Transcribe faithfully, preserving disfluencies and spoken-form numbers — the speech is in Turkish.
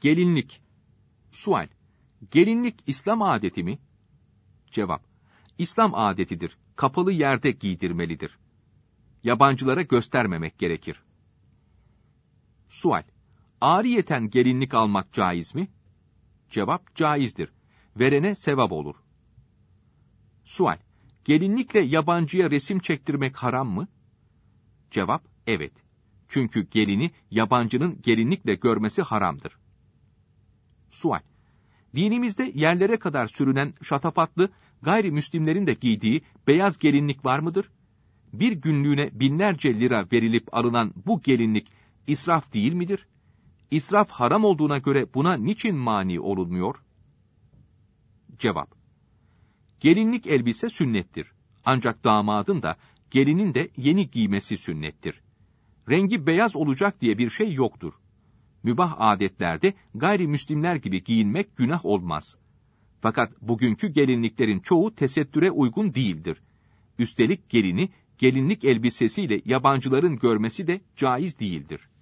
Gelinlik. Sual. Gelinlik İslam adeti mi? Cevap. İslam adetidir. Kapalı yerde giydirmelidir. Yabancılara göstermemek gerekir. Sual. Ariyeten gelinlik almak caiz mi? Cevap. Caizdir. Verene sevap olur. Sual. Gelinlikle yabancıya resim çektirmek haram mı? Cevap. Evet. Çünkü gelini yabancının gelinlikle görmesi haramdır. Sual. Dinimizde yerlere kadar sürünen şatafatlı, gayrimüslimlerin de giydiği beyaz gelinlik var mıdır? Bir günlüğüne binlerce lira verilip alınan bu gelinlik israf değil midir? İsraf haram olduğuna göre buna niçin mani olunmuyor? Cevap. Gelinlik elbise sünnettir. Ancak damadın da, gelinin de yeni giymesi sünnettir. Rengi beyaz olacak diye bir şey yoktur. Mübah adetlerde gayrimüslimler gibi giyinmek günah olmaz. Fakat bugünkü gelinliklerin çoğu tesettüre uygun değildir. Üstelik gelini, gelinlik elbisesiyle yabancıların görmesi de caiz değildir.